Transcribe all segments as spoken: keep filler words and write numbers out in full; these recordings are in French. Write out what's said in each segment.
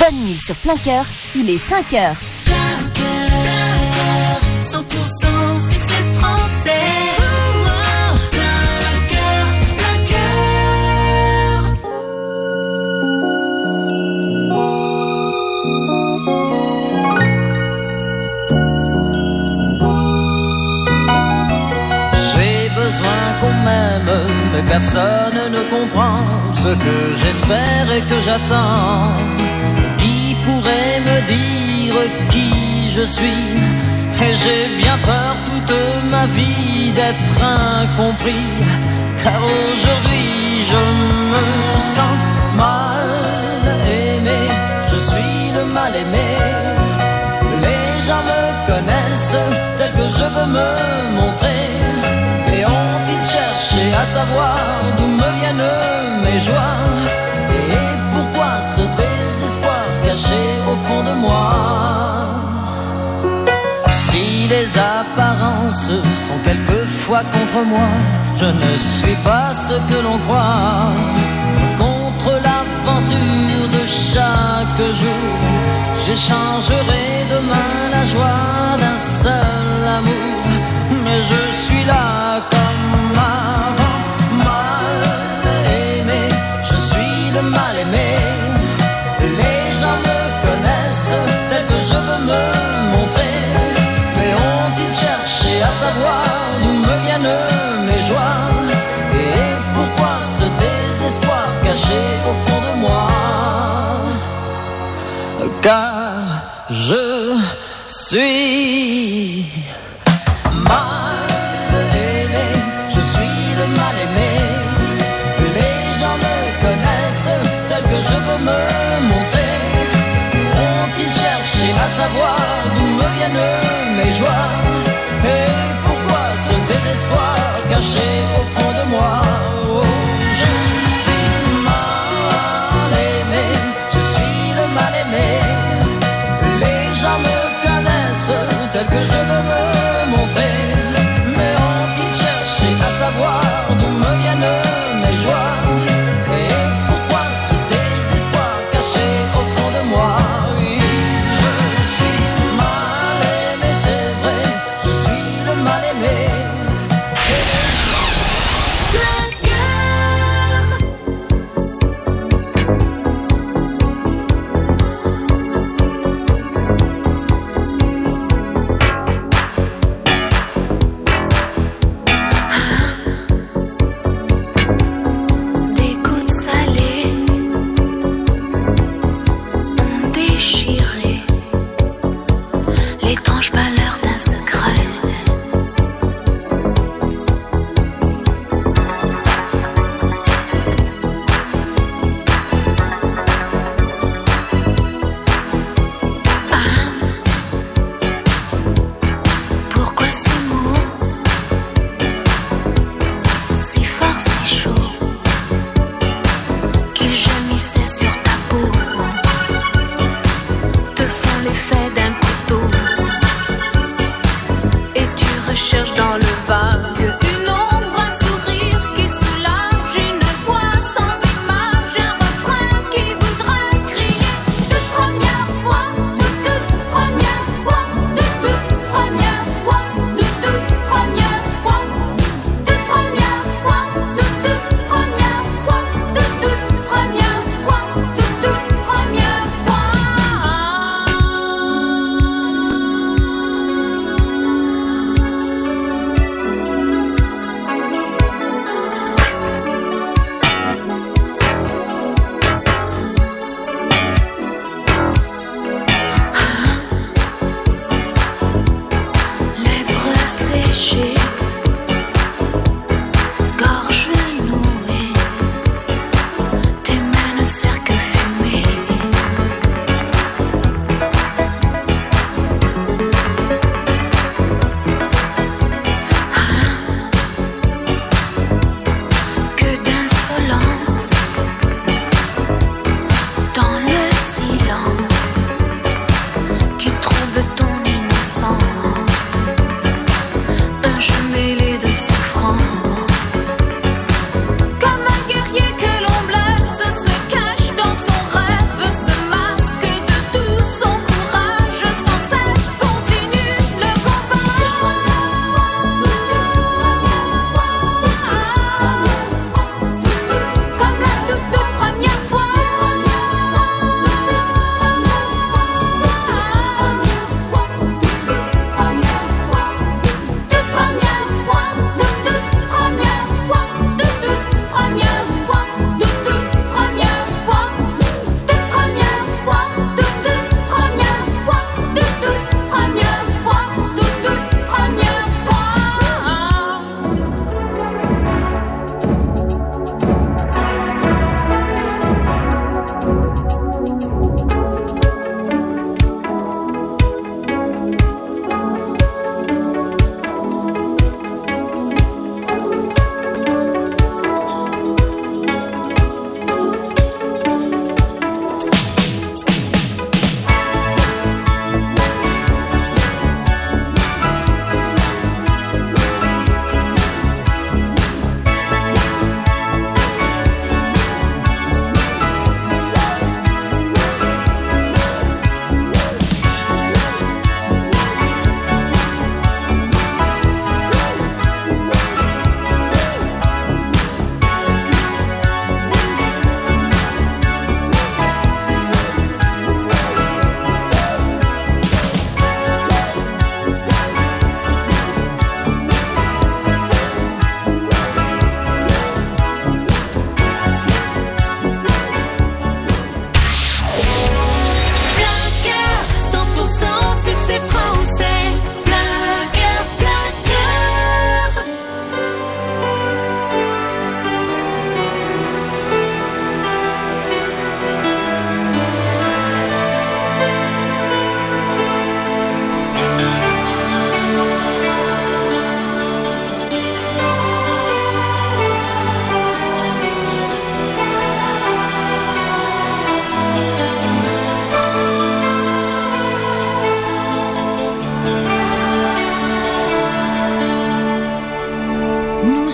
Bonne nuit sur Plein Cœur, il est cinq heures. Plein Cœur, cent pour cent succès français. Plein Cœur, Plein Cœur. J'ai besoin qu'on m'aime, mais personne ne comprend ce que j'espère et que j'attends. Qui pourrait me dire qui je suis? Et j'ai bien peur toute ma vie d'être incompris, car aujourd'hui je me sens mal aimé. Je suis le mal aimé. Les gens me connaissent tel que je veux me montrer. Et ont-ils cherché à savoir d'où me viennent mes joies? Et pourquoi ce désespoir caché au fond de moi? Si les apparences sont quelquefois contre moi, je ne suis pas ce que l'on croit. Contre l'aventure de chaque jour, j'échangerai demain la joie d'un seul amour. Mais je suis là comme avant, mal aimé. Je suis le mal aimé. Les gens me connaissent tel que je veux me montrer. Mais ont-ils cherché à savoir d'où me viennent mes joies? Et pourquoi ce désespoir caché au fond de moi? Car je suis mal aimé. Je suis le mal aimé. Les gens me connaissent tel que je veux me montrer. Ont-ils cherché à savoir d'où me viennent mes joies? Et pourquoi ce désespoir caché au fond de moi? Oh, je suis mal aimé. Je suis le mal aimé. Les gens me connaissent tel que je veux me montrer. Mais ont-ils cherché à savoir d'où me viennent mes joies? Et pourquoi ce désespoir caché au fond de moi? Oui, je suis mal aimé, c'est vrai. Je suis le mal aimé. Plein Cœur.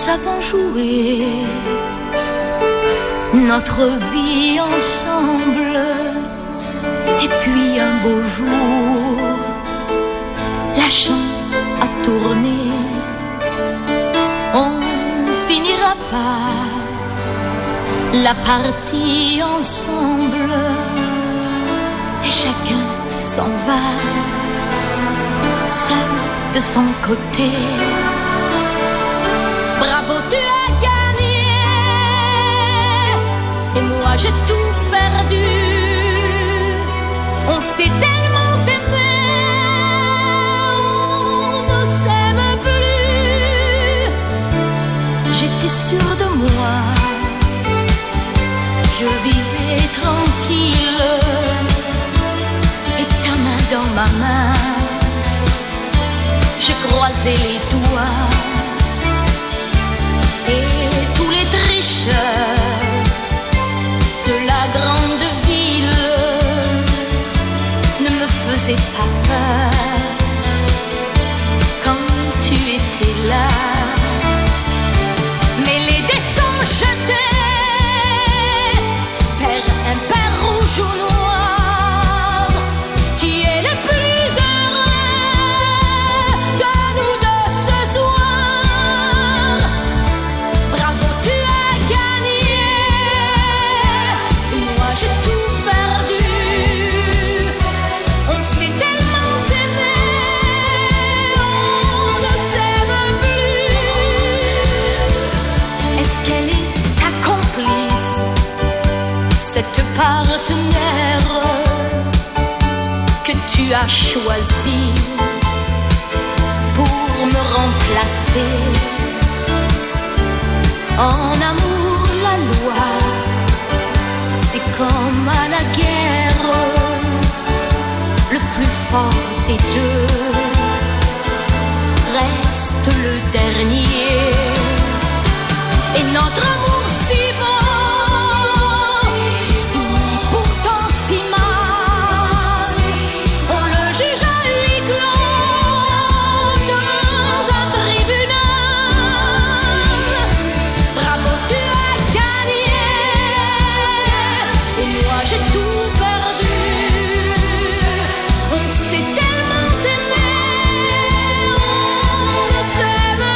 nous avons joué notre vie ensemble. Et puis un beau jour, la chance a tourné. On finira par la partie ensemble. Et chacun s'en va, seul de son côté. Bravo, tu as gagné. Et moi j'ai tout perdu. On s'est tellement aimé, on ne s'aime plus. J'étais sûre de moi, je vivais tranquille. Et ta main dans ma main, je croisais les doigts. Et tous les tricheurs de la grande ville ne me faisaient pas peur quand tu étais là. Mais les dés sont jetés, père impair, rouge ou noir, qui est le plus heureux de nous deux ce soir. Bravo, tu as gagné. Moi j'ai tout perdu. On s'est tellement aimé, on ne s'aime plus. Est-ce qu'elle est ta complice, cette partenaire que tu as choisi pour me remplacer? En amour, la loi, c'est comme à la guerre, le plus fort des deux reste le dernier. Et notre amour si beau finit pourtant si mal. On le juge à huis clos dans un tribunal. Bravo, tu as gagné. Et moi j'ai tout perdu. On s'est tellement aimé, on ne s'aime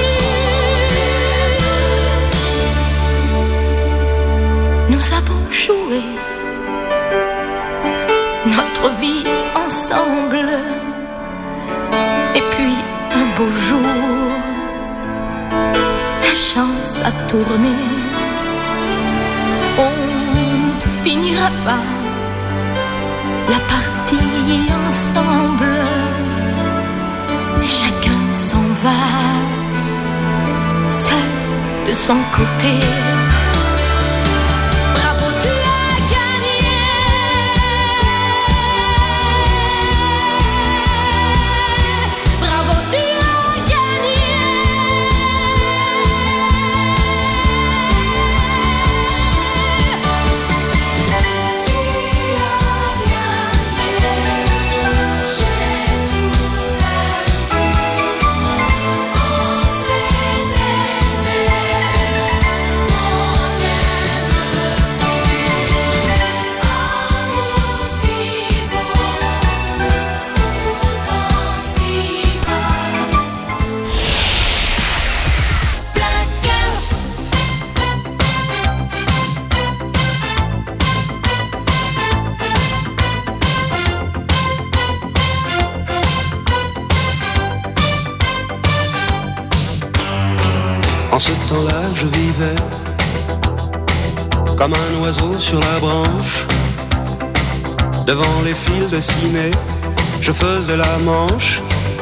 plus. Nous avons joué notre vie ensemble. Et puis un beau jour, la chance a tourné. On ne finira pas la partie ensemble. Et chacun s'en va, seul de son côté. Bravo, tu as gagné. Bravo, tu as gagné. En ce temps-là, je vivais comme un oiseau sur la branche. Devant les fils de ciné, je faisais la manche.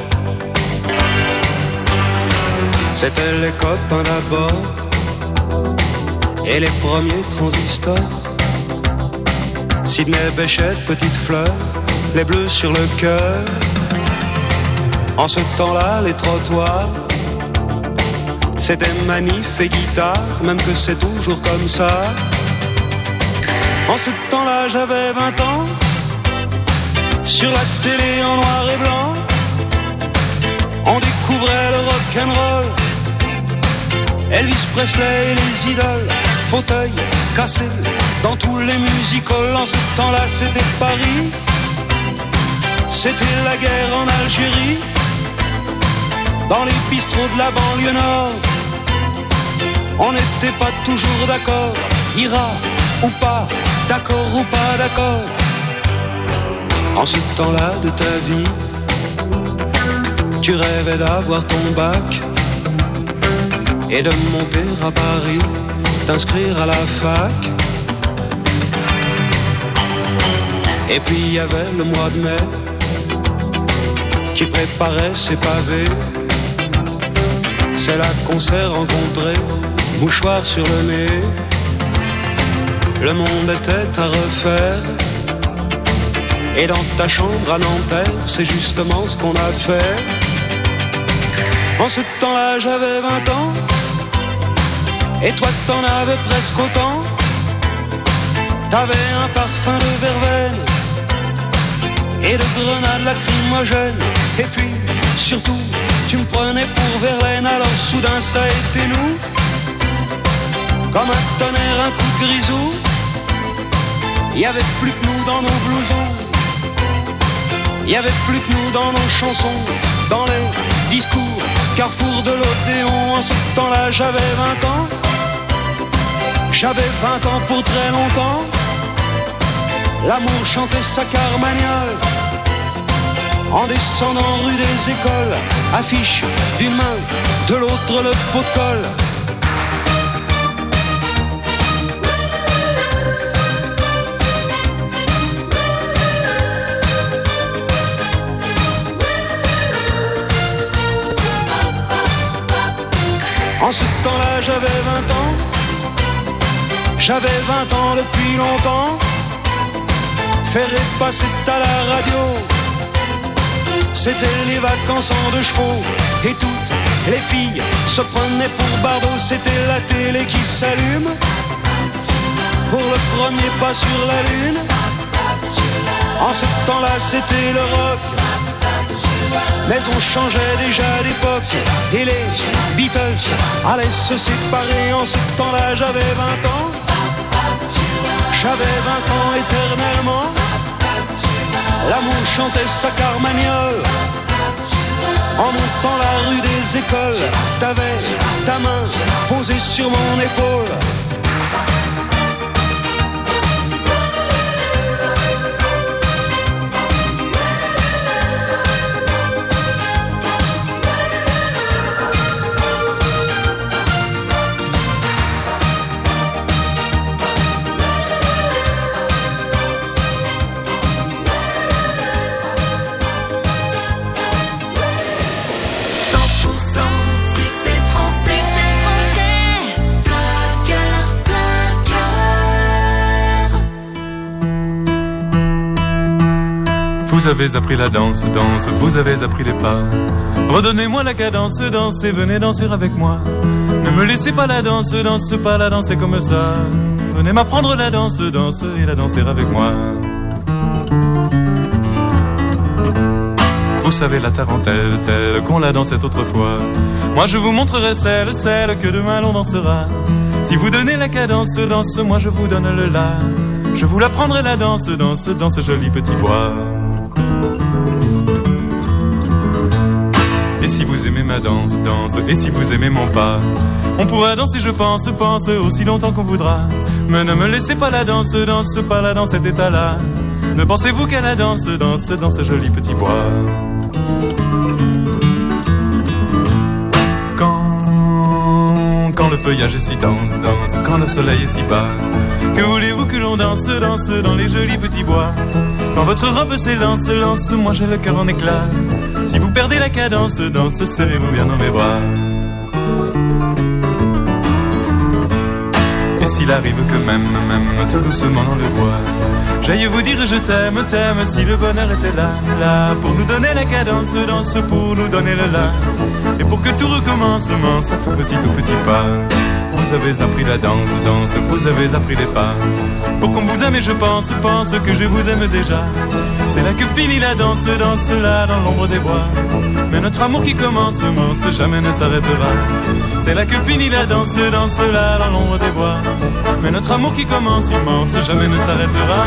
C'étaient les copains d'abord et les premiers transistors. Sidney Bechet, Petite Fleur, les bleus sur le cœur. En ce temps-là, les trottoirs, c'était manif et guitare, même que c'est toujours comme ça. En ce temps-là, j'avais vingt ans. Sur la télé en noir et blanc, on découvrait le rock'n'roll. Elvis Presley et les idoles, fauteuils cassés dans tous les music-halls. En ce temps-là c'était Paris, c'était la guerre en Algérie. Dans les bistrots de la banlieue nord, on n'était pas toujours d'accord. Ira ou pas, d'accord ou pas d'accord. En ce temps-là de ta vie, tu rêvais d'avoir ton bac et de monter à Paris, t'inscrire à la fac. Et puis il y avait le mois de mai qui préparait ses pavés. C'est là qu'on s'est rencontrés, mouchoir sur le nez. Le monde était à refaire, et dans ta chambre à Nanterre, c'est justement ce qu'on a fait. En ce temps-là j'avais vingt ans, et toi t'en avais presque autant. T'avais un parfum de verveine et de grenades lacrymogènes. Et puis surtout tu me prenais pour Verlaine. Alors soudain ça a été nous, comme un tonnerre, un coup de grisou. Il y avait plus que nous dans nos blousons, il y avait plus que nous dans nos chansons, dans les discours, carrefour de l'Odéon. En ce temps-là j'avais vingt ans, j'avais vingt ans pour très longtemps. L'amour chantait sa carmagnole en descendant rue des Écoles. Affiche d'une main, de l'autre le pot de colle. En ce temps-là j'avais vingt ans, j'avais vingt ans depuis longtemps. Faire passer à la radio, c'était les vacances en deux chevaux. Et toutes les filles se prenaient pour Bardot. C'était la télé qui s'allume pour le premier pas sur la lune. En ce temps-là c'était le rock, mais on changeait déjà d'époque. Et les Beatles allaient se séparer. En ce temps-là j'avais vingt ans, j'avais vingt ans éternellement. L'amour chantait sa carmagnole en montant la rue des Écoles. T'avais ta main posée sur mon épaule. Vous avez appris la danse, danse, vous avez appris les pas. Redonnez-moi la cadence, dansez, venez danser avec moi. Ne me laissez pas la danse, danse pas la danser comme ça. Venez m'apprendre la danse, danse et la danser avec moi. Vous savez la tarentelle, telle qu'on la dansait autrefois. Moi je vous montrerai celle, celle que demain l'on dansera. Si vous donnez la cadence, danse, moi je vous donne le la. Je vous l'apprendrai la danse, danse, dans ce joli petit bois. Et si vous aimez ma danse, danse, et si vous aimez mon pas, on pourra danser, je pense, pense, aussi longtemps qu'on voudra. Mais ne me laissez pas la danse, danse, pas la danse, cet état-là. Ne pensez-vous qu'à la danse, danse, dans ce joli petit bois. Quand, quand le feuillage est si dense, danse, quand le soleil est si bas, que voulez-vous que l'on danse, danse, dans les jolis petits bois. Quand votre robe s'élance, lance, moi j'ai le cœur en éclat. Si vous perdez la cadence, danse, serrez-vous bien dans mes bras. Et s'il arrive que même, même, tout doucement dans le bois, j'aille vous dire je t'aime, t'aime, si le bonheur était là, là, pour nous donner la cadence, danse, pour nous donner le là, et pour que tout recommence, commence à tout petit, tout petit pas. Vous avez appris la danse, danse, vous avez appris les pas. Pour qu'on vous aime et je pense, pense que je vous aime déjà. C'est là que finit la danse, danse là dans l'ombre des bois. Mais notre amour qui commence, commence, jamais ne s'arrêtera. C'est là que finit la danse, danse là dans l'ombre des bois. Mais notre amour qui commence immense, jamais ne s'arrêtera.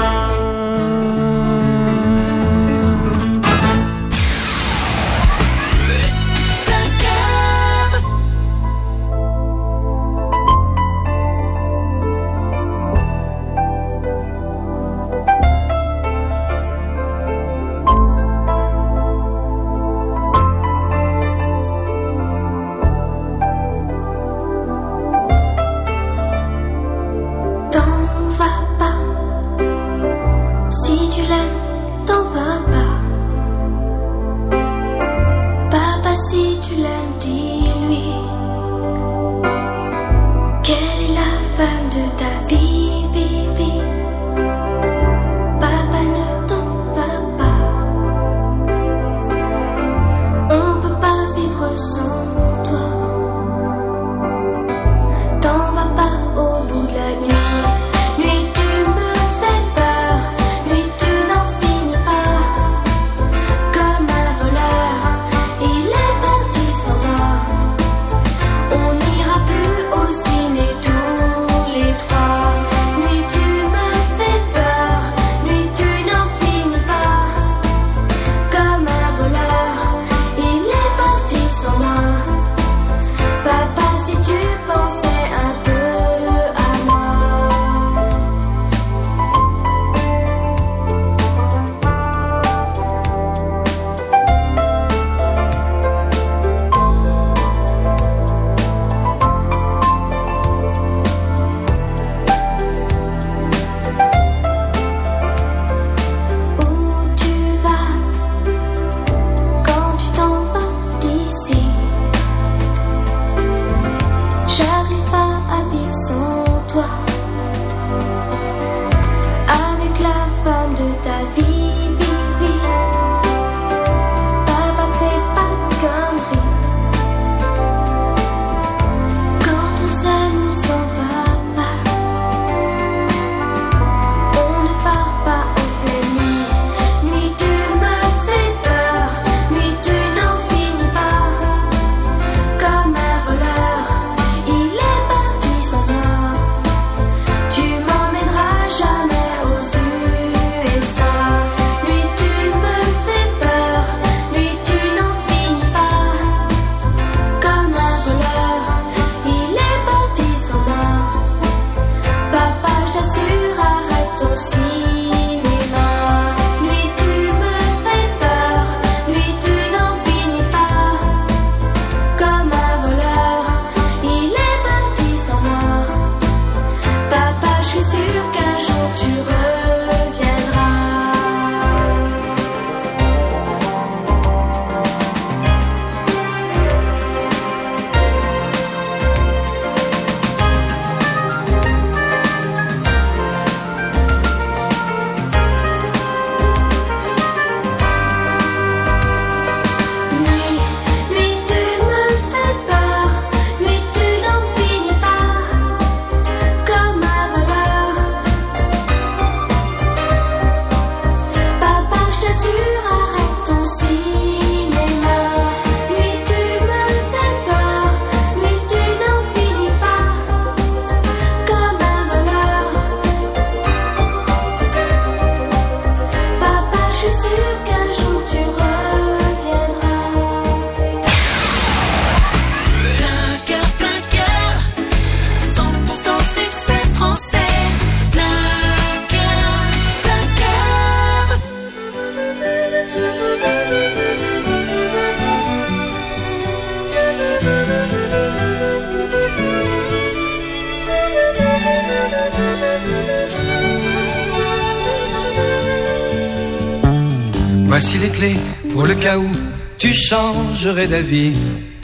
Voici les clés pour le cas où tu changerais d'avis.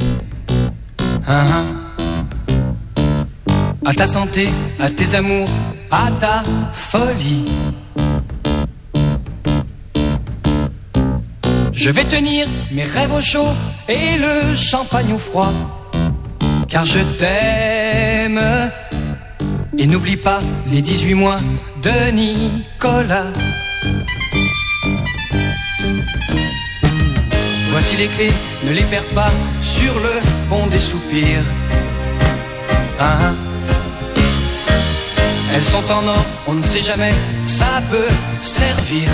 Hein, hein. À ta santé, à tes amours, à ta folie. Je vais tenir mes rêves au chaud et le champagne au froid, car je t'aime. Et n'oublie pas les dix-huit mois de Nicolas. Voici les clés, ne les perds pas sur le pont des soupirs. Ah, elles sont en or, on ne sait jamais, ça peut servir.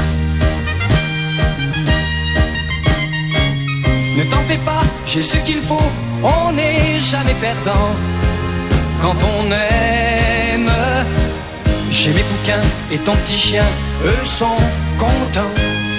Ne t'en fais pas, j'ai ce qu'il faut, on n'est jamais perdant. Quand on aime, j'ai mes bouquins et ton petit chien, eux sont contents.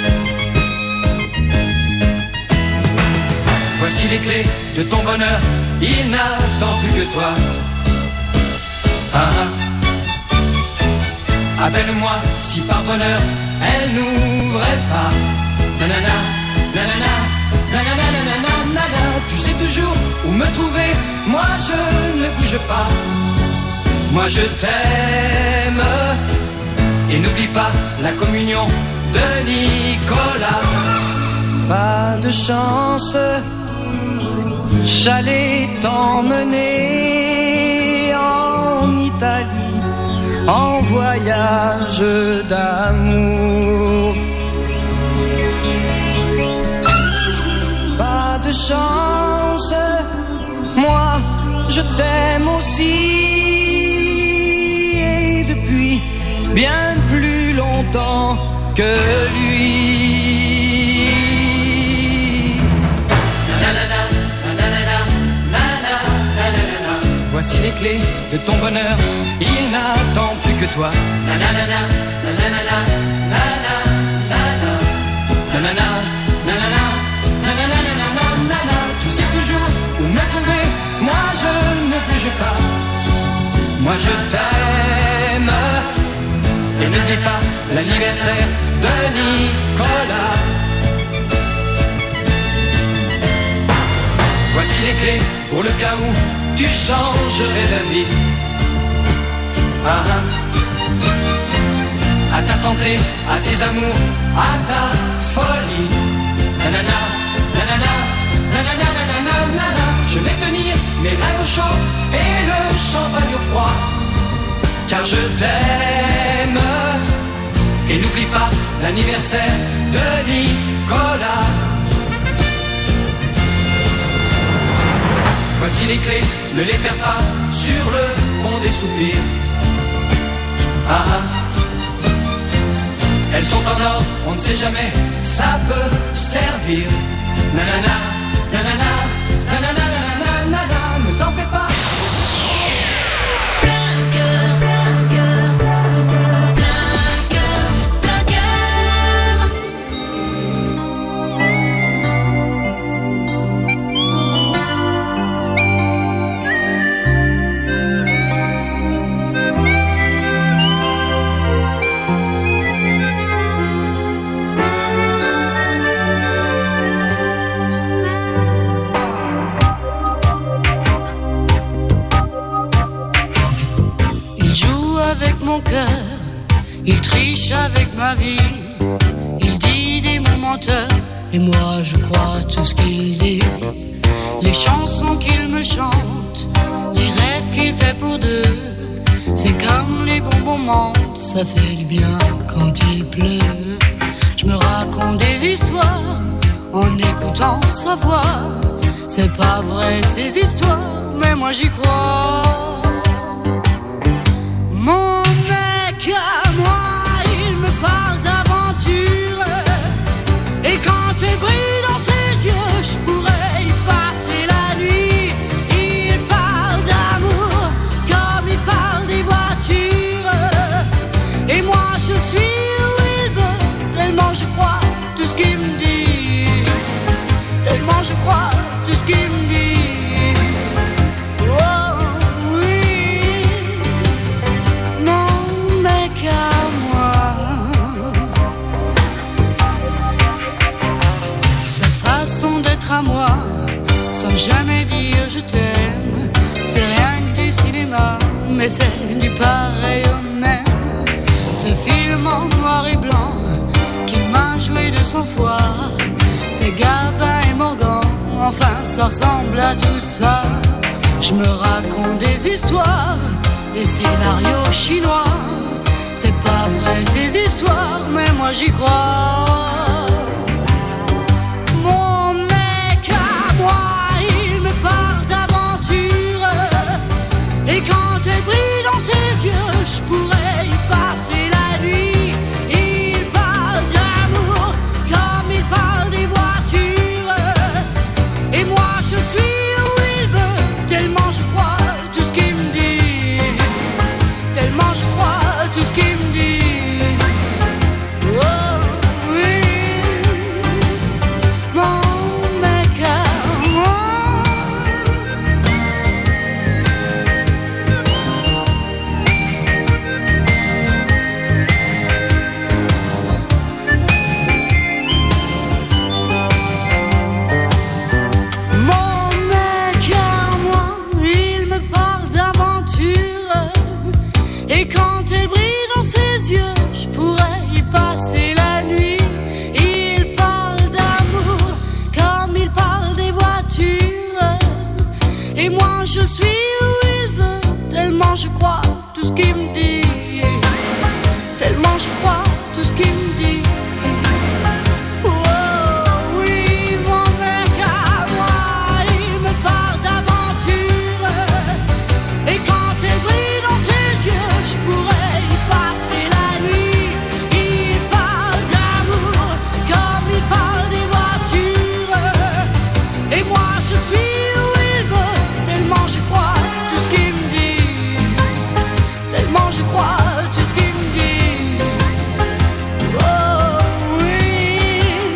Voici les clés de ton bonheur, il n'attend plus que toi. Ah, ah. Appelle-moi si par bonheur elle n'ouvrait pas. Nanana, nanana, nanana, nanana, nanana. Tu sais toujours où me trouver, moi je ne bouge pas. Moi je t'aime. Et n'oublie pas la communion de Nicolas. Pas de chance, j'allais t'emmener en Italie, en voyage d'amour. Pas de chance, moi je t'aime aussi, et depuis bien plus longtemps que lui. Voici les clés de ton bonheur, il n'attend plus que toi. Nanana, nanana, nanana, nanana, nanana, nanana, nanana, nanana. Tu sais toujours où me trouver, moi je ne bouge pas. Moi je t'aime. Et n'oublie pas l'anniversaire de Nicolas. Voici les clés pour le cas où tu changerais d'avis. Ah, ah. À ta santé, à tes amours, à ta folie. Nanana, nanana, nanana, nanana, nanana. Je vais tenir mes rêves au chaud et le champagne au froid, car je t'aime. Et n'oublie pas l'anniversaire de Nicolas. Voici les clés, ne les perds pas sur le pont des soupirs. Ah, ah. Elles sont en or, on ne sait jamais, ça peut servir. Nanana, nanana, nanana, nanana, nanana, ne t'en fais pas. Plein cœur, plein cœur, plein cœur, plein cœur. Avec mon cœur, il triche avec ma vie. Il dit des mots menteurs, et moi je crois tout ce qu'il dit. Les chansons qu'il me chante, les rêves qu'il fait pour deux, c'est comme les bons moments, ça fait du bien quand il pleut. Je me raconte des histoires en écoutant sa voix. C'est pas vrai ces histoires, mais moi j'y crois. Mon mec à moi, il me parle d'aventure, et quand il brille dans ses yeux, je pourrais y passer la nuit. Il parle d'amour comme il parle des voitures, et moi je suis où il veut, tellement je crois tout ce qu'il me dit, tellement je crois tout ce qu'il me dit. D'être à moi, sans jamais dire je t'aime, c'est rien que du cinéma, mais c'est du pareil au même. Ce film en noir et blanc qui m'a joué de sang-froid, c'est Gabin et Morgan, enfin ça ressemble à tout ça. Je me raconte des histoires, des scénarios chinois, c'est pas vrai ces histoires, mais moi j'y crois. Et qu'il me dit. Oh oui, mon mec à moi, il me parle d'aventure. Et quand elle brille dans ses yeux, je pourrais y passer la nuit. Il parle d'amour comme il parle des voitures. Et moi je suis où il veut, tellement je crois tout ce qu'il me dit. Tellement je crois tout ce qu'il me dit. Oh oui.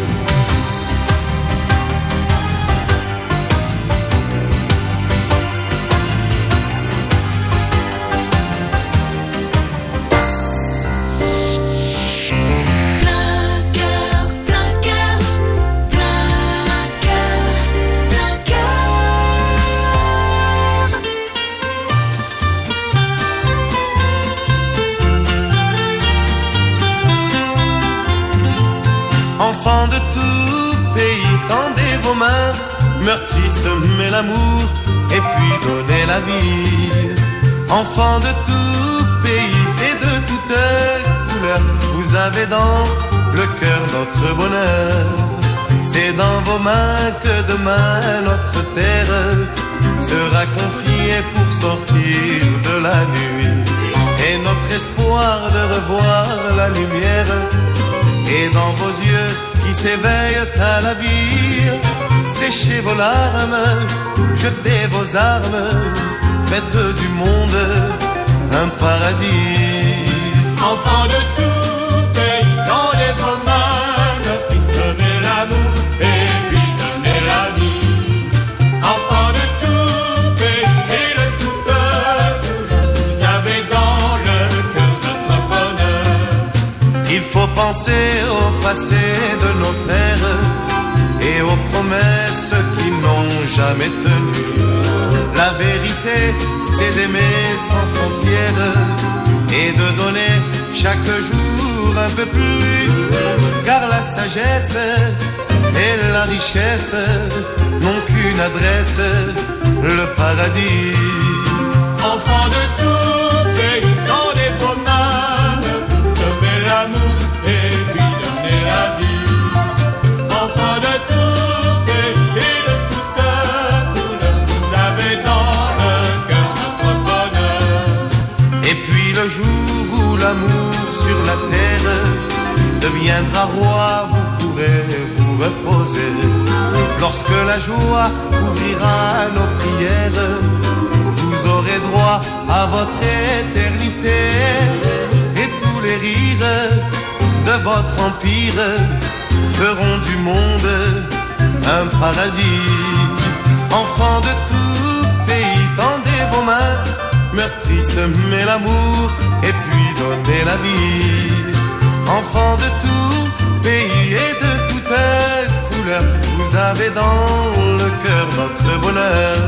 Plein cœur, plein cœur, plein cœur, plein cœur. Enfants de tout pays, tendez vos mains, meurtri, semez l'amour, et puis donnez la vie. Enfants de tout pays et de toutes couleurs, vous avez dans le cœur notre bonheur. C'est dans vos mains que demain notre terre sera confiée pour sortir de la nuit. Et notre espoir de revoir la lumière est dans vos yeux qui s'éveillent à la vie. Séchez vos larmes, jetez vos armes, faites du monde un paradis. Enfants de tout pays, tendez vos mains, puis semez l'amour et puis donnez la vie. Enfants de tout pays et de tout peuple, vous avez dans le cœur notre bonheur. Il faut penser au passé de nos pères et aux promesses qui n'ont jamais tenu. La vérité, c'est d'aimer sans frontières et de donner chaque jour un peu plus. Car la sagesse et la richesse n'ont qu'une adresse, le paradis. Enfants de tout pays, tendez vos mains, semez l'amour et puis donnez la vie. Enfants de tout pays et de tout peuple, vous avez dans le cœur notre bonheur. Et puis le jour où l'amour sur la terre deviendra roi, vous pourrez vous reposer. Lorsque la joie couvrira nos prières, vous aurez droit à votre éternité. Et tous les rires de votre empire feront du monde un paradis. Enfants de tout pays, tendez vos mains, meurtri, semez l'amour et puis donnez la vie. Enfants de tout pays et de toutes couleurs, vous avez dans le cœur notre bonheur.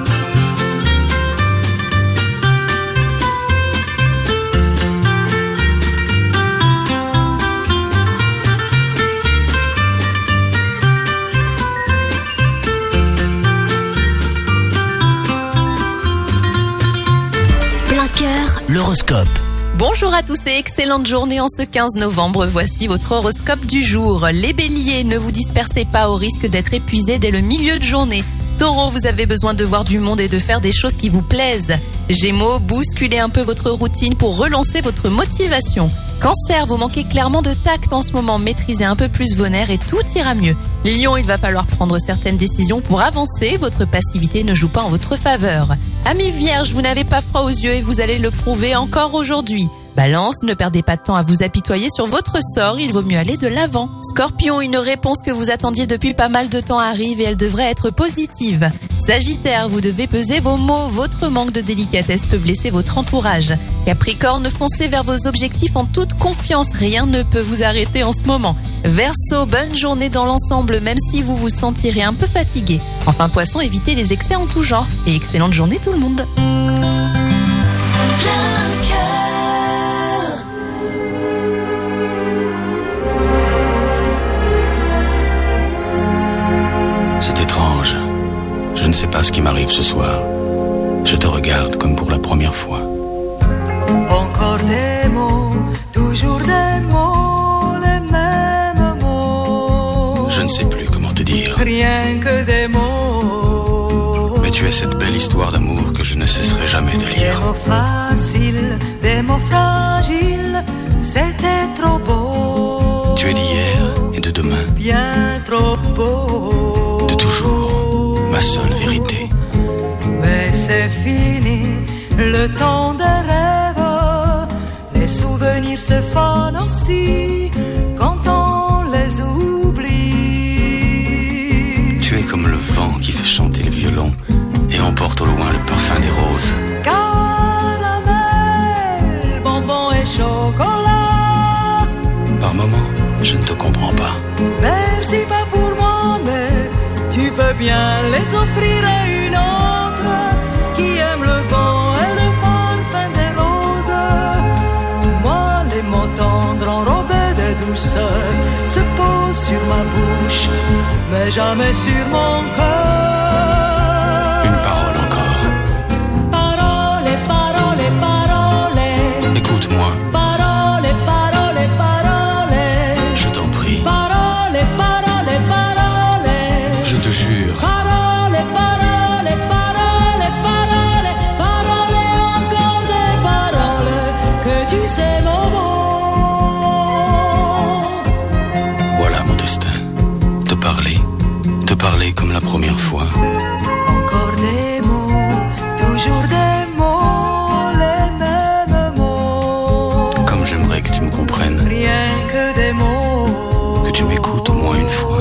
Plein cœur. L'horoscope. Bonjour à tous et excellente journée en ce quinze novembre. Voici votre horoscope du jour. Les béliers, ne vous dispersez pas au risque d'être épuisés dès le milieu de journée. Taureau, vous avez besoin de voir du monde et de faire des choses qui vous plaisent. Gémeaux, bousculez un peu votre routine pour relancer votre motivation. Cancer, vous manquez clairement de tact en ce moment. Maîtrisez un peu plus vos nerfs et tout ira mieux. Lion, il va falloir prendre certaines décisions pour avancer. Votre passivité ne joue pas en votre faveur. Amis vierges, vous n'avez pas froid aux yeux et vous allez le prouver encore aujourd'hui. Balance, ne perdez pas de temps à vous apitoyer sur votre sort, il vaut mieux aller de l'avant. Scorpion, une réponse que vous attendiez depuis pas mal de temps arrive et elle devrait être positive. Sagittaire, vous devez peser vos mots, votre manque de délicatesse peut blesser votre entourage. Capricorne, foncez vers vos objectifs en toute confiance, rien ne peut vous arrêter en ce moment. Verseau, bonne journée dans l'ensemble, même si vous vous sentirez un peu fatigué. Enfin Poisson, évitez les excès en tout genre. Et excellente journée tout le monde. C'est étrange. Je ne sais pas ce qui m'arrive ce soir. Je te regarde comme pour la première fois. Encore des mots, toujours des mots. des mots. Mais tu es cette belle histoire d'amour que je ne cesserai jamais de Des lire. mots faciles, des mots fragiles, c'était trop beau. Tu es d'hier et de demain, Bien trop beau. de toujours, ma seule vérité. Mais c'est fini, le temps des rêves. Les souvenirs se fanent aussi quand on les oublie. Tu es comme le vent qui fait chanter le violon et emporte au loin le parfum des roses. Caramel, bonbon et chocolat. Par moments, je ne te comprends pas. Merci pas pour moi, mais tu peux bien les offrir à une autre qui aime le vent et le parfum des roses. Moi, les mots tendres enrobés de douceur se posent sur ma bouche, mais jamais sur mon cœur. Une parole encore. Parole, parole, parole. Écoute-moi, Parole, parole, parole. je t'en prie. Parole, parole, parole. Je te jure, Parole, parole, parole, parole. Parole, encore des paroles que tu sais mon mot. voilà mon destin. Te parler, te parler comme la première fois. Encore des mots, toujours des mots, les mêmes mots. Comme j'aimerais que tu me comprennes, Rien que des mots. que tu m'écoutes au moins une fois.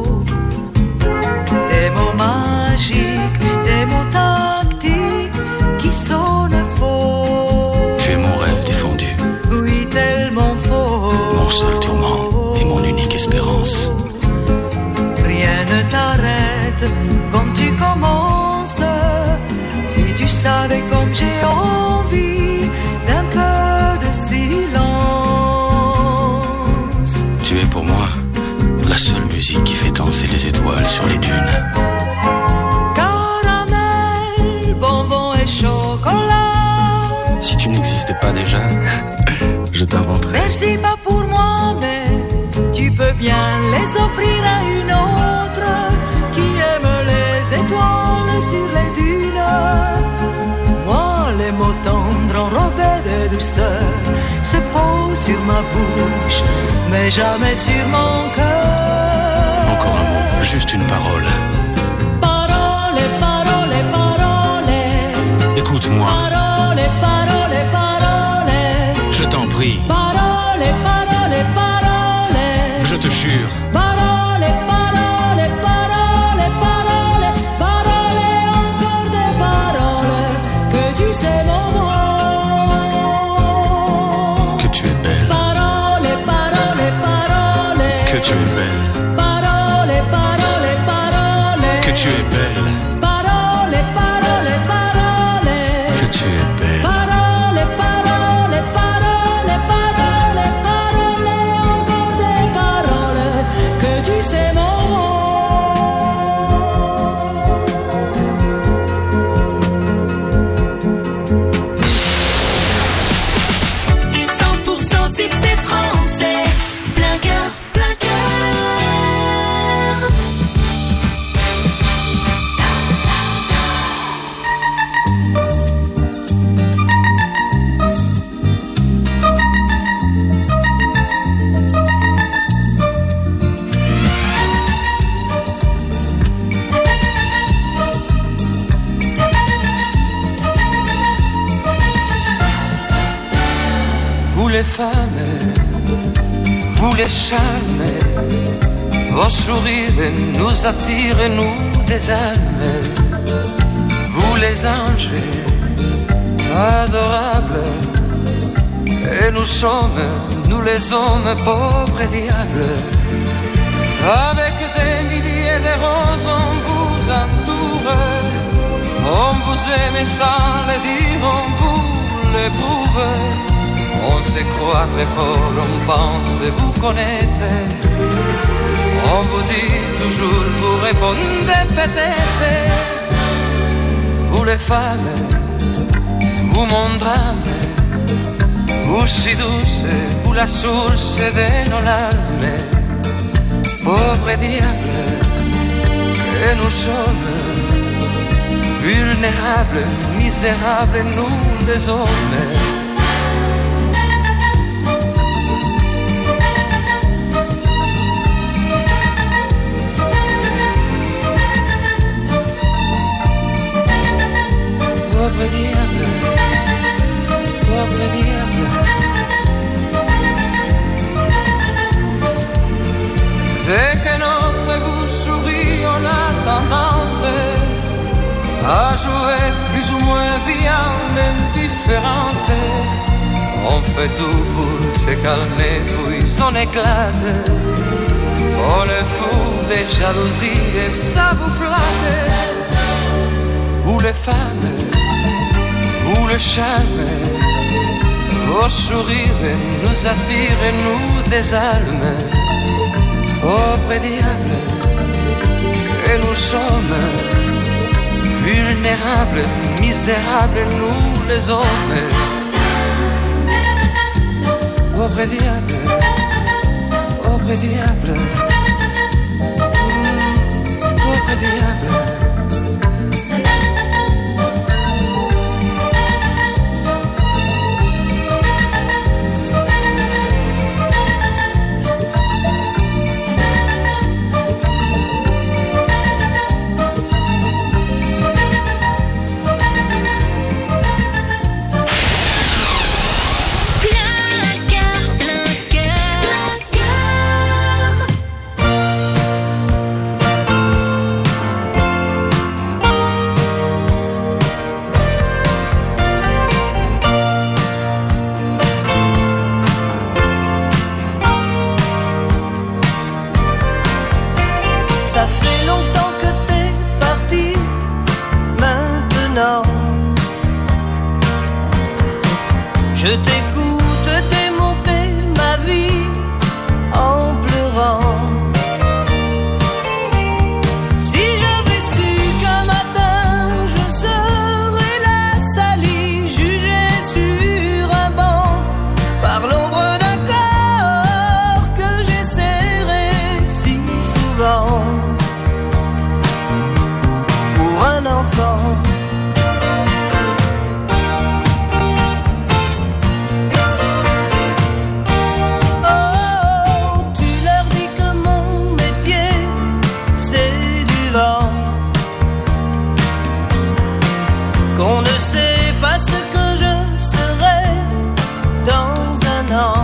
Des mots magiques, des mots tactiques qui sonnent faux. Tu es mon rêve défendu, Oui, tellement faux. mon seul tourment et mon unique espérance. Rien ne t'arrête quand tu commences. Si tu savais comme j'ai envie d'un peu de silence. Tu es pour moi la seule musique qui fait danser les étoiles sur les dunes. Caramel, bonbon et chocolat. Si tu n'existais pas déjà, je t'inventerais. Merci pas pour moi, mais tu peux bien les offrir à une autre qui aime les étoiles sur les dunes. Moi, les mots tendres enrobés de douceur se posent sur ma bouche, mais jamais sur mon cœur. Encore un mot, juste une parole. Parole, parole, parole. Écoute-moi, Parole, parole, parole. je t'en prie, Parole, parole, parole. je te jure. Parole, parole, parole, parole. Parole, encore des paroles que tu sais mon mot. Que tu es belle, Parole, parole, parole. que tu es belle, Parole, parole, parole. que tu es belle, Parole, parole, parole. que tu es belle. Parole, parole, parole, parole, parole, encore des paroles que tu sais mon cent pour cent succès français. Plein cœur, plein cœur. Vous les femmes, vous les charmes, vos sourires nous attirent, nous les âmes. Vous les anges, adorables, et nous sommes, nous les hommes, pauvres diables. Avec des milliers de roses on vous entoure, on vous aime sans le dire, on vous l'éprouve. On se croit très fort, on pense vous connaître. On vous dit toujours, vous répondez peut-être. Vous les femmes, vous mon drame, vous si douce, vous la source de nos larmes. Pauvre diable, Et nous sommes vulnérables, misérables, nous les hommes. Pauvre diable, pauvre diable. Dès que notre bouche sourit, on a tendance à jouer plus ou moins bien l'indifférence. On fait tout pour se calmer, puis on éclate. On est fou des jalousies et ça vous flatte. Vous les femmes, vous le charme, vos sourires nous attirent et nous désarment. Pauvre diable, que nous sommes vulnérables, misérables, nous les hommes. Pauvre diable, pauvre diable, pauvre diable. Je t'écoute démonter ma vie en pleurant. Si j'avais su qu'un matin je serais la salie, jugée sur un banc par l'ombre d'un corps que j'ai serré si souvent pour un enfant. On ne sait pas ce que je serai dans un an.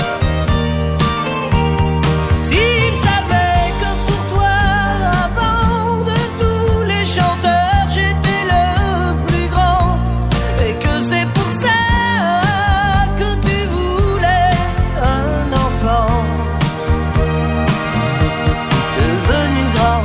S'il savait que pour toi, avant de tous les chanteurs, j'étais le plus grand, et que c'est pour ça que tu voulais un enfant devenu grand.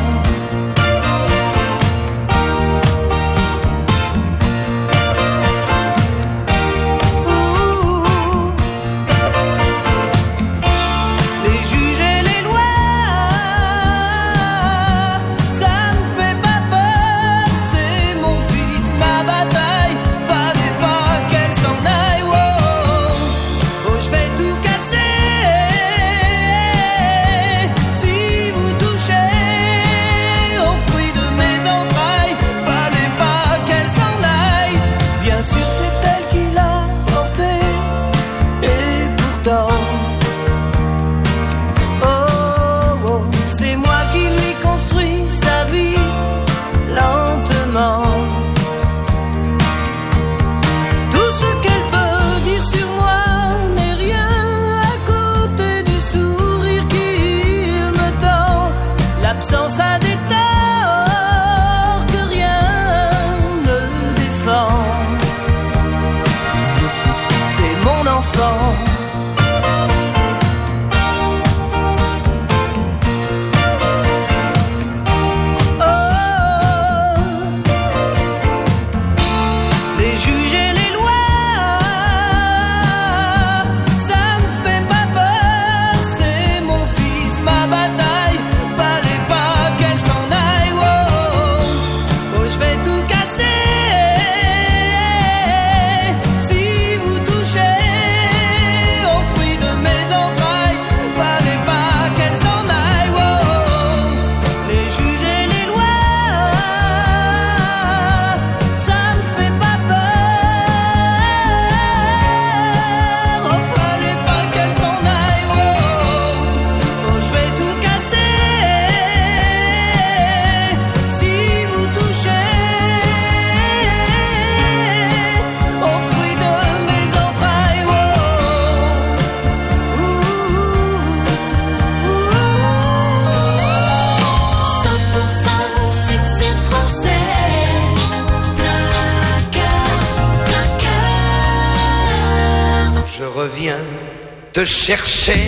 L'absence a des torts que rien ne défend. C'est mon enfant. Oh, les juges et les lois, ça me fait pas peur. C'est mon fils, ma bataille. Fallait pas qu'elle te chercher.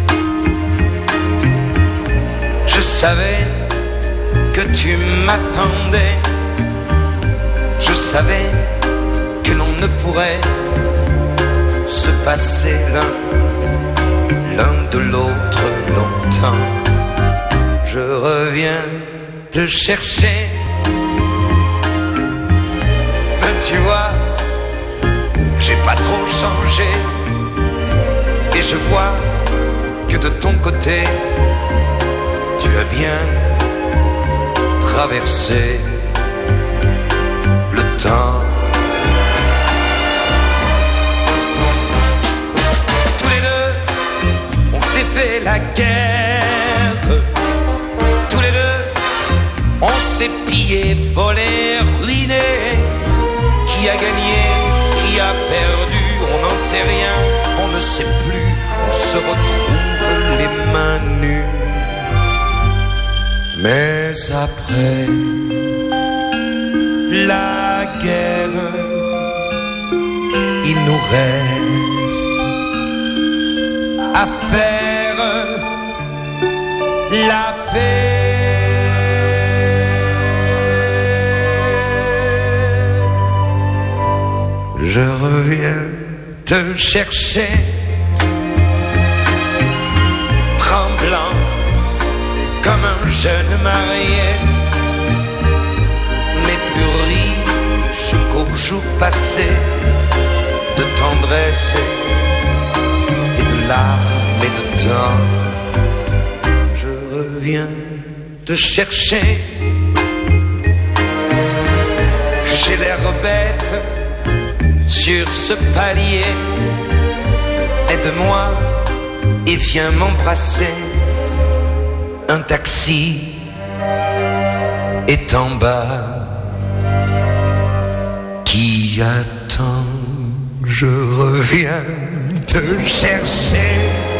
Je savais que tu m'attendais. Je savais que l'on ne pourrait se passer l'un, l'un de l'autre longtemps. Je reviens te chercher. Ben tu vois, j'ai pas trop changé. Et je vois que de ton côté, tu as bien traversé le temps. Tous les deux, on s'est fait la guerre. Tous les deux, on s'est pillé, volé, ruiné. Qui a gagné, qui a perdu, on n'en sait rien, on ne sait plus. On se retrouve les mains nues. Mais après la guerre, il nous reste à faire la paix. Je reviens te chercher, tremblant comme un jeune marié, mais plus riche qu'au jour passé, de tendresse et de larmes et de temps. Je reviens te chercher. J'ai l'air bête sur ce palier. Aide-moi et viens m'embrasser. Un taxi est en bas qui attend. Je reviens te chercher.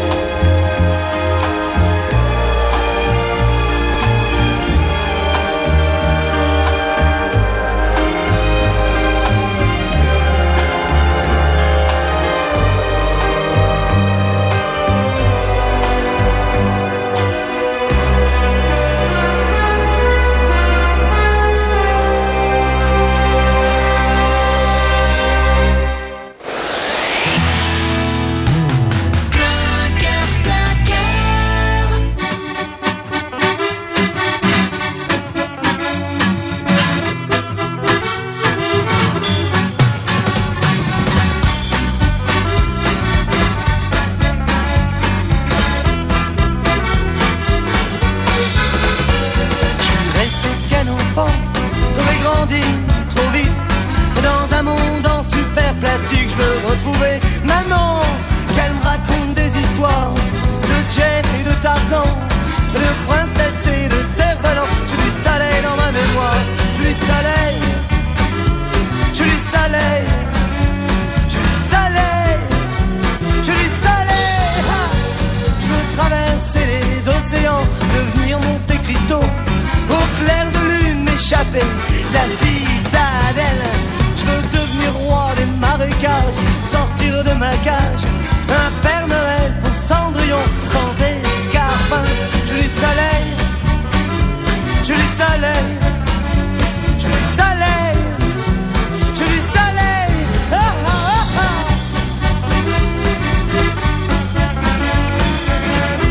La citadelle, je veux devenir roi des marécages, sortir de ma cage, un Père Noël pour Cendrillon, sans escarpin. Je les soleil, je les soleil, je les soleil, je les soleil. Ah, ah, ah, ah.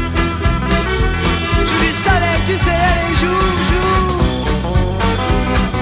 Je les soleil, tu sais, allez, joue, joue.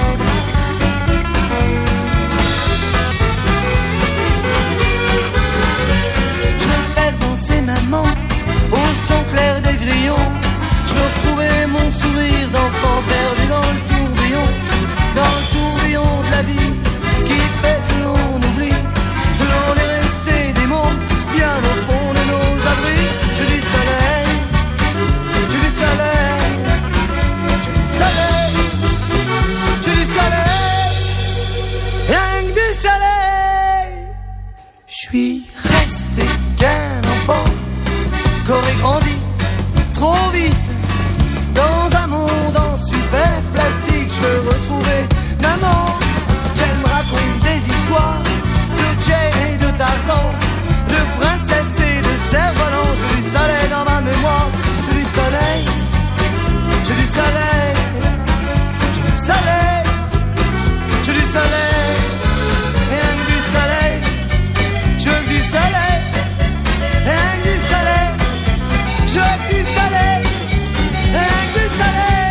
du soleil, rien que du soleil.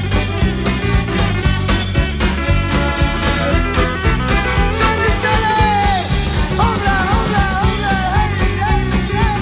J'aime du soleil. On va, on va, on va, hey, hey, hey.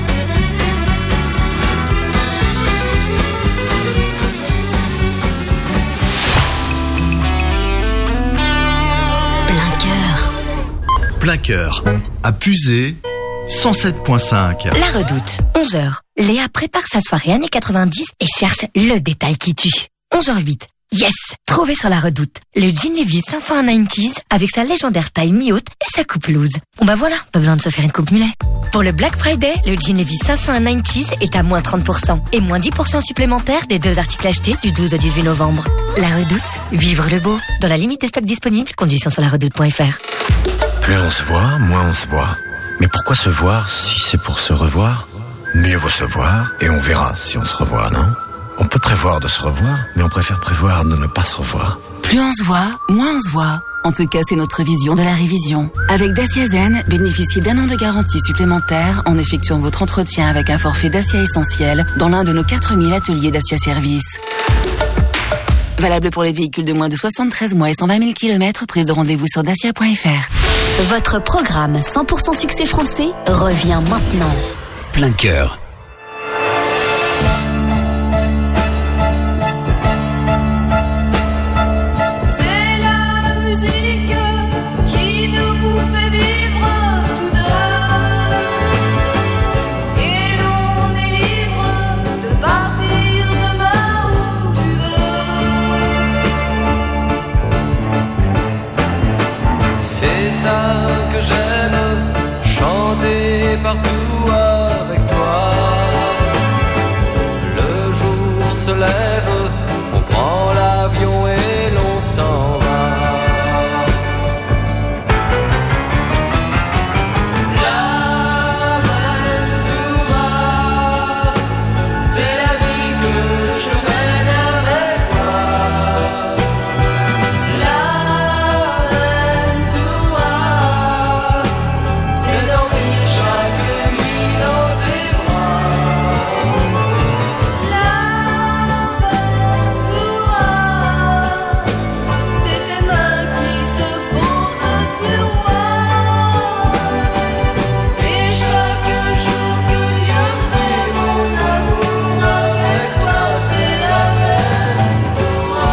Plein cœur. Plein cœur, à Puisé, cent sept virgule cinq. La Redoute, onze heures. Léa prépare sa soirée années quatre-vingt-dix et cherche le détail qui tue. onze heures huit. Yes! Trouvez sur La Redoute le jean Levi's cinq cents quatre-vingt-dix avec sa légendaire taille mi-haute et sa coupe loose. Bon bah voilà, pas besoin de se faire une coupe mulet. Pour le Black Friday, le jean Levi's cinq cents quatre-vingt-dix est à moins trente pour cent et moins dix pour cent supplémentaires des deux articles achetés du douze au dix-huit novembre. La Redoute, vivre le beau. Dans la limite des stocks disponibles, conditions sur la redoute point f r. Plus on se voit, moins on se voit. Mais pourquoi se voir si c'est pour se revoir? Mieux vaut se voir et on verra si on se revoit, non? On peut prévoir de se revoir, mais on préfère prévoir de ne pas se revoir. Plus on se voit, moins on se voit. En tout cas, c'est notre vision de la révision. Avec Dacia Zen, bénéficiez d'un an de garantie supplémentaire en effectuant votre entretien avec un forfait Dacia essentiel dans l'un de nos quatre mille ateliers Dacia Service. Valable pour les véhicules de moins de soixante-treize mois et cent vingt mille kilomètres, prise de rendez-vous sur dacia point f r. Votre programme cent pour cent succès français revient maintenant. Plein cœur. C'est la musique qui nous fait vivre tous deux. Et l'on est libre de partir demain où tu veux. C'est ça que j'aime, chanter partout avec toi. Le jour se lève, on prend l'avion et l'on s'en va. L'Aventura, c'est la vie que je mène avec toi. L'Aventura, c'est dormir chaque nuit dans tes bras. L'Aventura, c'est tes mains qui se posent sur moi. Et chaque jour que Dieu fait mon amour avec toi, c'est l'Aventura.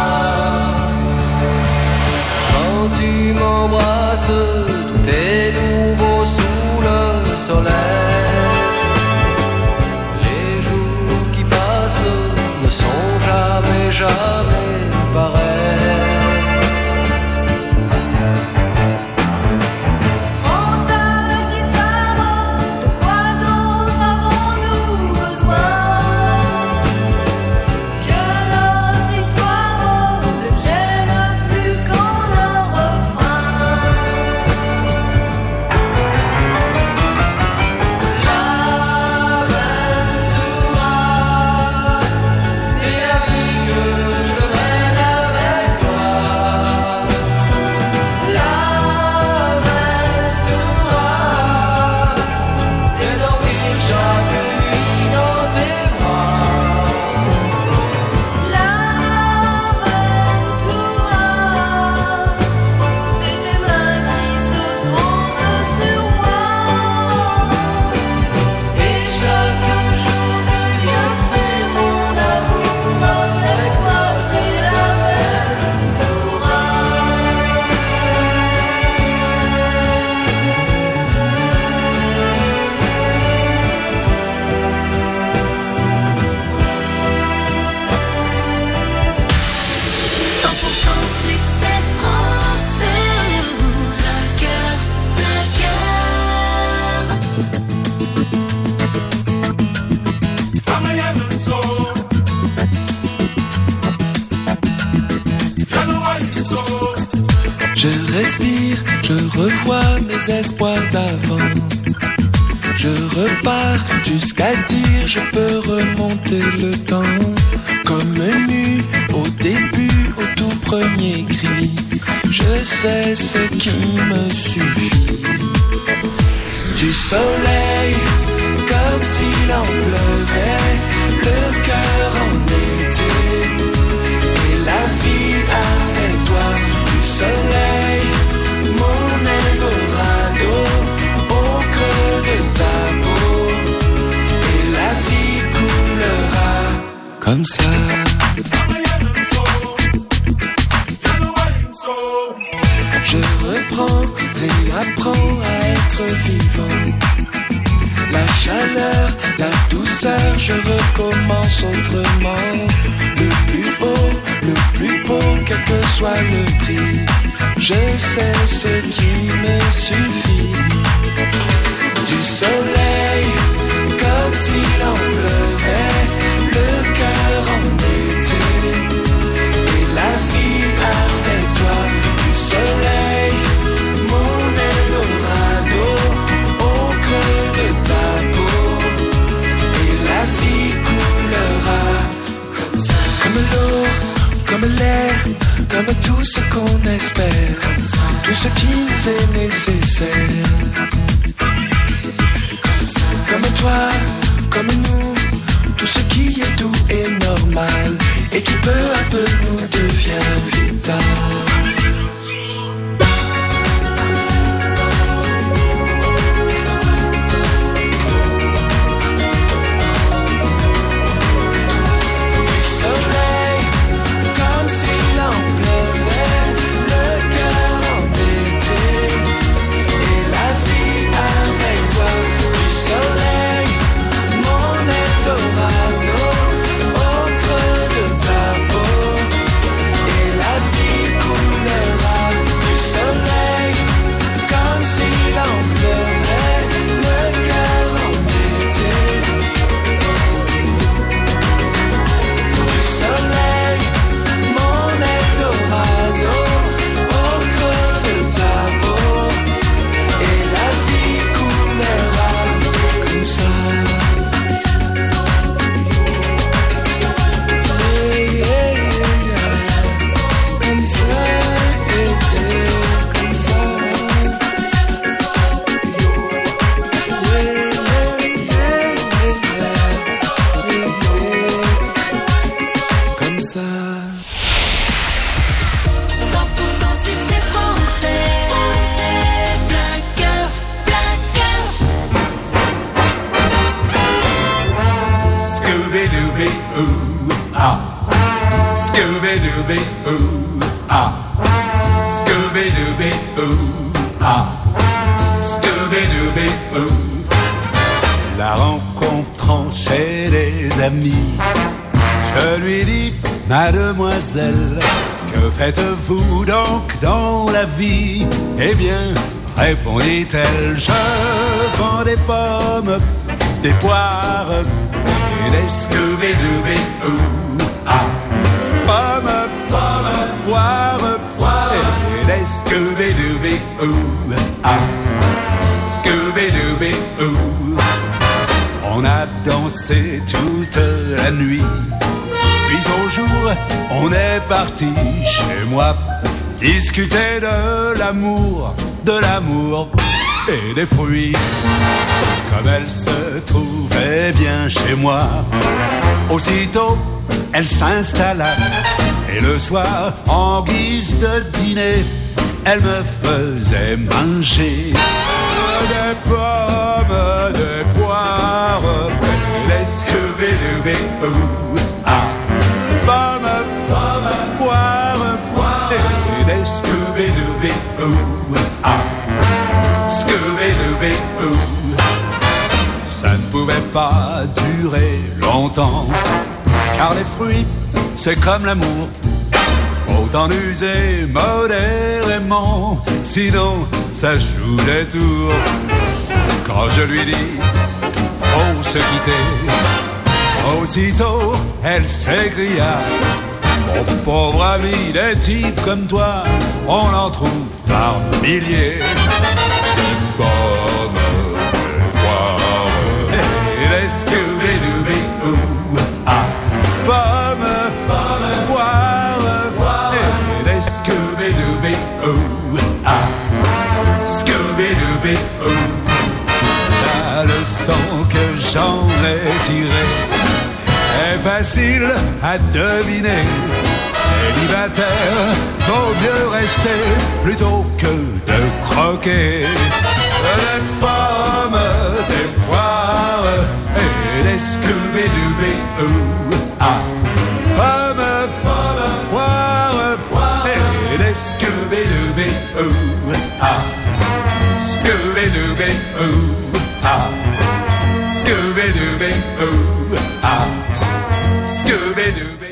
Quand tu m'embrasses, tout est nouveau sous le soleil. Les jours qui passent ne sont jamais, jamais pareils. Prends ta guitare, de quoi d'autre avons-nous besoin? Que notre histoire ne tienne plus qu'en un refrain. L'Aventura, C'est la vie que je mène avec toi. L'Aventura, c'est dormir chaque nuit dans tes bras. l'Aventura, c'est tes mains qui se posent sur moi. Et chaque jour que Dieu fait mon amour avec toi, c'est l'Aventura. cent pour cent succès français. Plein cœur, plein Je respire, je revois mes espoirs d'avant. Je repars jusqu'à dire je peux remonter le temps. Comme nu au début, au tout premier cri. Je sais ce qui me suffit. Du soleil, comme s'il en pleuvait. comme ça. Je reprends, réapprends à être vivant. La chaleur, la douceur, je recommence autrement. Le plus haut, le plus beau, quel que soit le prix, je sais ce qui me suffit. Du soleil, comme si l'on pleuvait, le cœur en été, et la vie avec toi. Du soleil, mon Eldorado, au creux de ta peau, et la vie coulera comme ça. Comme l'eau, comme l'air, comme tout ce qu'on espère, tout ce qui nous est nécessaire. Comme toi, comme nous, tout ce qui est doux et normal, et qui peu à peu nous devient vital. La rencontrant chez des amis, je lui dis, mademoiselle, que faites-vous donc dans la vie? Eh bien, répondit-elle, je vends des pommes, des poires et des scooby-dooby-oo. Ah, pommes, pommes, poires, poires et des scooby-dooby-oo. Ah, scooby-dooby-oo. On a dansé toute la nuit, puis au jour, on est parti chez moi discuter de l'amour, de l'amour et des fruits. Comme elle se trouvait bien chez moi, aussitôt elle s'installa, et le soir, en guise de dîner, elle me faisait manger des pommes, des poires, des scooby-dooby-oo. Ah, pommes, pommes, poires, poires, et des scooby-dooby-oo. Ah, scooby-dooby-oo. Ça ne pouvait pas durer longtemps, car les fruits, c'est comme l'amour, faut en user modérément, sinon ça joue des tours. Quand je lui dis, faut se quitter, aussitôt elle s'écria, mon pauvre ami, des types comme toi, on en trouve par milliers. Des pommes, des poires et des scooby-dooby-oo. Ah, pommes, pommes, poires, poires et des scooby-dooby-oo. Ah, scooby-dooby-oo. La leçon que j'en ai tirée est facile à deviner. Célibataire, vaut mieux rester plutôt que de croquer. Des pommes, des poires et des scooby-dooby-oo. Ah. doobé doobé.